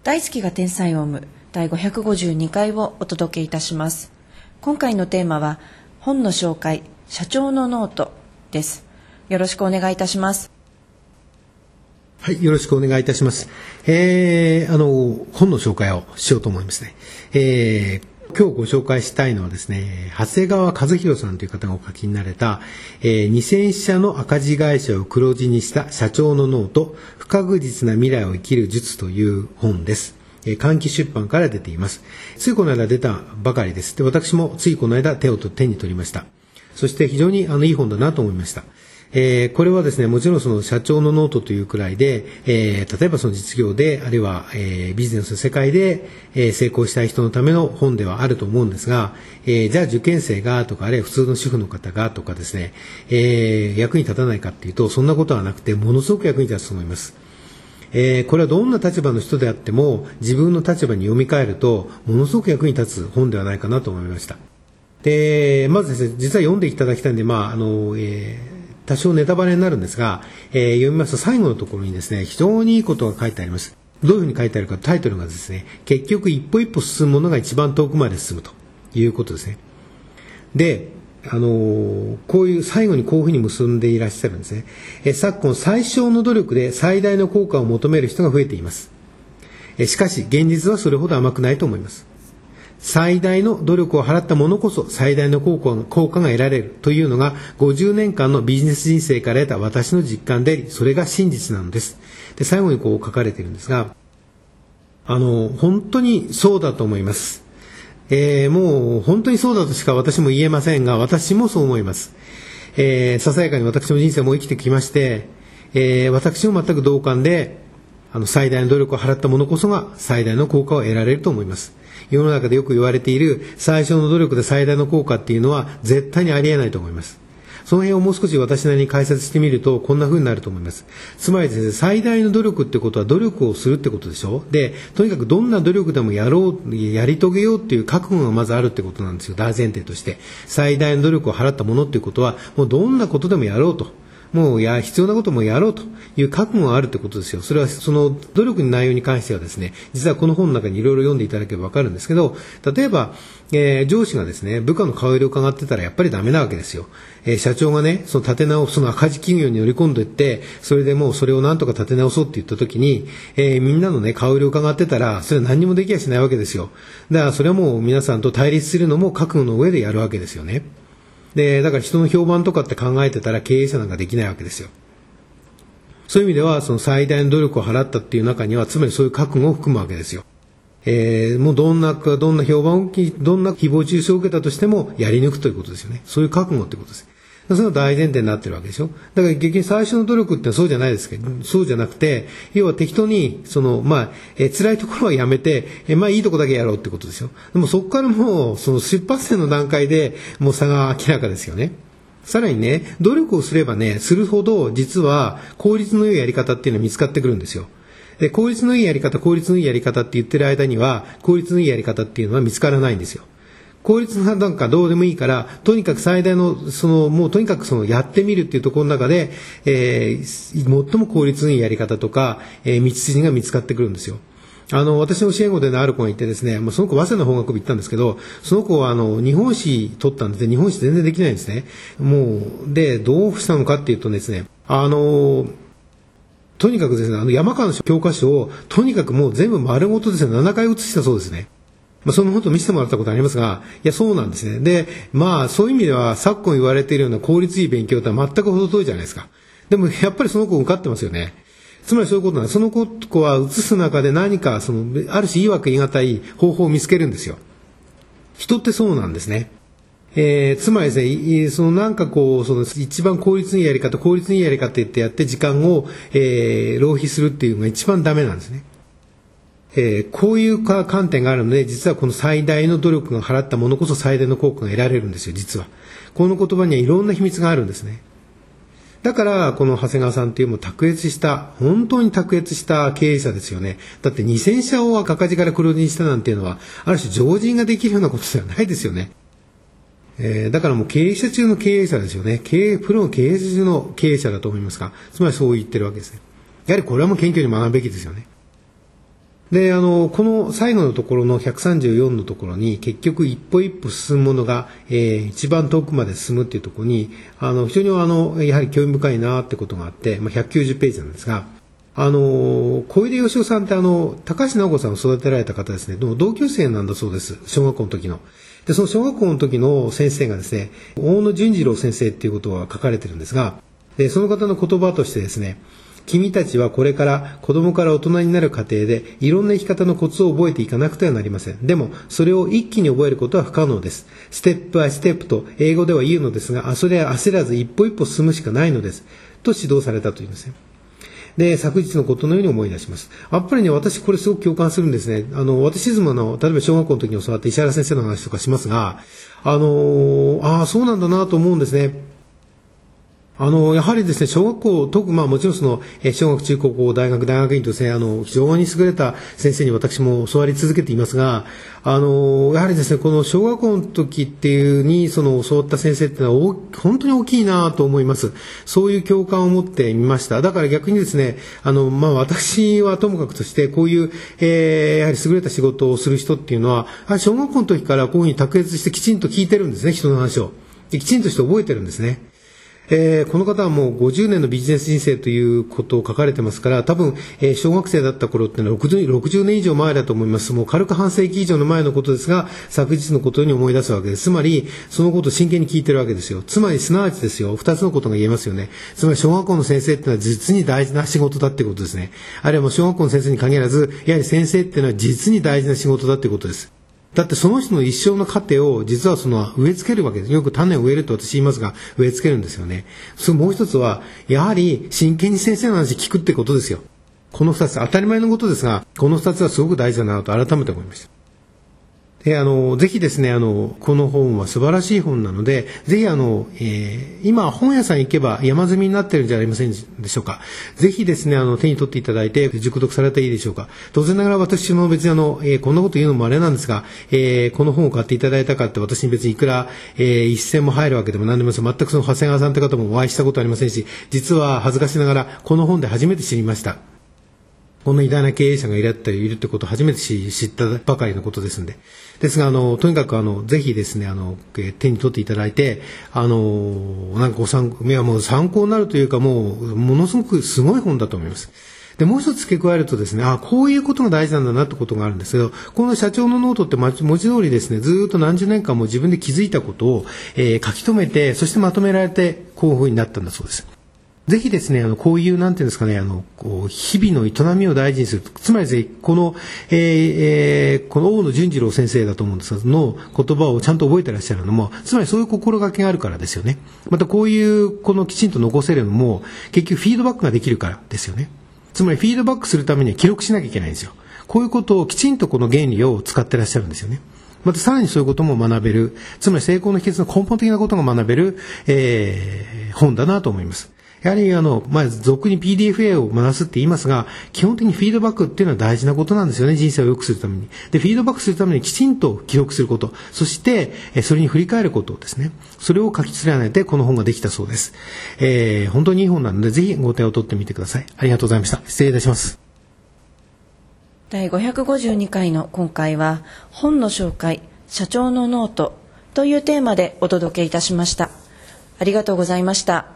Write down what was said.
大好きが天才オウム第552回をお届けいたします。今回のテーマは本の紹介、社長のノートです。よろしくお願いいたします。 はい、よろしくお願いいたします。本の紹介をしようと思いますね。今日ご紹介したいのはですね、長谷川和弘さんという方がお書きになれた、2000社の赤字会社を黒字にした社長のノート、不確実な未来を生きる術という本です。換気出版から出ています。ついこの間出たばかりです。で、私もついこの間手に取りました。そして非常にいい本だなと思いました。これはですね、もちろんその社長のノートというくらいで、例えばその実業で、あるいは、ビジネスの世界で、成功したい人のための本ではあると思うんですが、じゃあ受験生がとか、あるいは普通の主婦の方がとかですね、役に立たないかっていうと、そんなことはなくて、ものすごく役に立つと思います。これはどんな立場の人であっても、自分の立場に読み替えると、ものすごく役に立つ本ではないかなと思いました。で、まずですね、実は読んでいただきたいんで、多少ネタバレになるんですが、読みますと最後のところにですね、非常にいいことが書いてあります。どういうふうに書いてあるか、タイトルがですね、結局一歩一歩進むものが一番遠くまで進むということですね。で、こういう最後にこういうふうに結んでいらっしゃるんですね。昨今最小の努力で最大の効果を求める人が増えています。しかし現実はそれほど甘くないと思います。最大の努力を払ったものこそ最大の効果が得られるというのが50年間のビジネス人生から得た私の実感であり、それが真実なのです。で、最後にこう書かれているんですが、本当にそうだと思います。もう本当にそうだとしか私も言えませんが、私もそう思います。ささやかに私の人生も生きてきまして、私も全く同感で、最大の努力を払ったものこそが最大の効果を得られると思います。世の中でよく言われている最小の努力で最大の効果っていうのは絶対にありえないと思います。その辺をもう少し私なりに解説してみるとこんな風になると思います。つまりですね、最大の努力ってことは努力をするってことでしょ。で、とにかくどんな努力でもやり遂げようっていう覚悟がまずあるってことなんですよ。大前提として。最大の努力を払ったものっていうことはもうどんなことでもやろうと。もう必要なこともやろうという覚悟があるということですよ。それはその努力の内容に関してはですね、実はこの本の中にいろいろ読んでいただければわかるんですけど、例えば、上司がですね、部下の顔色を伺ってたらやっぱりダメなわけですよ。社長がね、その赤字企業に乗り込んでいって、それでもうそれをなんとか立て直そうって言った時に、みんなのね、顔色を伺ってたら、それは何にもできやしないわけですよ。だからそれはもう皆さんと対立するのも覚悟の上でやるわけですよね。で、だから人の評判とかって考えてたら経営者なんかできないわけですよ。そういう意味では、その最大の努力を払ったっていう中には、つまりそういう覚悟を含むわけですよ。もうどんな評判をどんな誹謗中傷を受けたとしてもやり抜くということですよね。そういう覚悟ってことです。それが大前提になってるわけでしょ。だから結局最初の努力ってそうじゃないですけど、そうじゃなくて、要は適当に、辛いところはやめて、いいとこだけやろうってことですよ。でもそこからもう、その出発点の段階でもう差が明らかですよね。さらにね、努力をすればね、するほど、実は効率の良いやり方っていうのは見つかってくるんですよ。で、効率のいいやり方って言ってる間には、効率のいいやり方っていうのは見つからないんですよ。効率なんかどうでもいいから、とにかく最大の、もうとにかくやってみるっていうところの中で、最も効率のいいやり方とか、道筋が見つかってくるんですよ。私の教え子である子がいてですね、その子、早稲田の法学部行ったんですけど、その子は日本史取ったんですね、日本史全然できないんですね。もう、で、どうしたのかっていうとですね、とにかくですね、山川の教科書を、とにかくもう全部丸ごとですね、7回写したそうですね。その本見せてもらったことありますが、いや、そうなんですね。で、そういう意味では、昨今言われているような効率いい勉強とは全く程遠いじゃないですか。でも、やっぱりその子受かってますよね。つまりそういうことなんです。その子は写す中で何か、ある種言い訳言い難い方法を見つけるんですよ。人ってそうなんですね。つまりですね、一番効率のいいやり方って言ってやって時間を、浪費するっていうのが一番ダメなんですね。こういう観点があるので、実はこの最大の努力が払ったものこそ最大の効果が得られるんですよ、実は。この言葉にはいろんな秘密があるんですね。だから、この長谷川さんというも本当に卓越した経営者ですよね。だって2000社を赤字から黒字にしたなんていうのは、ある種常人ができるようなことではないですよね。だからもう経営者中の経営者ですよね。プロの経営者中の経営者だと思いますが、つまりそう言ってるわけですね。やはりこれはもう謙虚に学ぶべきですよね。 で、この最後のところの134のところに、結局一歩一歩進むものが、一番遠くまで進むっていうところに、非常にやはり興味深いなってことがあって、190ページなんですが、小出義雄さんって高橋直子さんを育てられた方ですね、同級生なんだそうです、小学校の時の。で、その小学校の時の先生がですね、大野純次郎先生っていうことが書かれてるんですが、で、その方の言葉としてですね、君たちはこれから子供から大人になる過程でいろんな生き方のコツを覚えていかなくてはなりません。でもそれを一気に覚えることは不可能です。ステップバイステップと英語では言うのですが、それは焦らず一歩一歩進むしかないのです。と指導されたというんですね。で、昨日のことのように思い出します。やっぱりね、私これすごく共感するんですね。私いつも例えば小学校の時に教わった石原先生の話とかしますが、そうなんだなと思うんですね。やはりですね、小学校、もちろん小学、中高校、大学院とですね、非常に優れた先生に私も教わり続けていますが、やはりですね、この小学校の時っていうに、教わった先生っていうのは、本当に大きいなと思います。そういう共感を持ってみました。だから逆にですね、私はともかくとして、こういう、やはり優れた仕事をする人っていうのは、小学校の時からこういうふうに卓越してきちんと聞いてるんですね、人の話を。で、きちんとして覚えてるんですね。この方はもう50年のビジネス人生ということを書かれてますから、多分、小学生だった頃っていうのは60年以上前だと思います。もう軽く半世紀以上の前のことですが、昨日のことに思い出すわけです。つまり、そのことを真剣に聞いてるわけですよ。つまり、すなわちですよ、2つのことが言えますよね。つまり、小学校の先生っていうのは実に大事な仕事だっていうことですね。あるいはもう小学校の先生に限らず、やはり先生っていうのは実に大事な仕事だっていうことです。だってその人の一生の過程を実は植え付けるわけです。よく種を植えると私言いますが、植え付けるんですよね。もう一つは、やはり真剣に先生の話聞くってことですよ。この二つ、当たり前のことですが、この二つはすごく大事だなと改めて思いました。で、ぜひですね、この本は素晴らしい本なので、ぜひ今本屋さん行けば山積みになってるんじゃありませんでしょうか。ぜひですね、手に取っていただいて熟読されたらいいでしょうか。当然ながら私も別にこんなこと言うのもあれなんですが、この本を買っていただいたかって私に別にいくら、一銭も入るわけでも何でも全く長谷川さんって方もお会いしたことありませんし、実は恥ずかしながらこの本で初めて知りました。こんな偉大な経営者がいるってことを初めて知ったばかりのことですんで。ですが、とにかくぜひですね、手に取っていただいて、なんか参考になるというか、ものすごくすごい本だと思います。で、もう一つ付け加えるとですね、こういうことが大事なんだなってことがあるんですけど、この社長のノートって文字通りですね、ずっと何十年間も自分で気づいたことを、書き留めて、そしてまとめられて、こういうふうになったんだそうです。ぜひですね、こういうなんていうんですかね、日々の営みを大事にする。つまりですね、この大野純次郎先生だと思うんですが、の言葉をちゃんと覚えてらっしゃるのも、つまりそういう心がけがあるからですよね。またこういうきちんと残せるのも、結局フィードバックができるからですよね。つまりフィードバックするためには記録しなきゃいけないんですよ。こういうことをきちんとこの原理を使ってらっしゃるんですよね。またさらにそういうことも学べる、つまり成功の秘訣の根本的なことが学べる、本だなと思います。やはり俗に PDFA を回すって言いますが、基本的にフィードバックっていうのは大事なことなんですよね、人生を良くするために。で、フィードバックするためにきちんと記録すること、そしてそれに振り返ることですね。それを書き連ねてこの本ができたそうです。本当にいい本なので、ぜひご手を取ってみてください。ありがとうございました。失礼いたします。 第552回の今回は、本の紹介、社長のノートというテーマでお届けいたしました。ありがとうございました。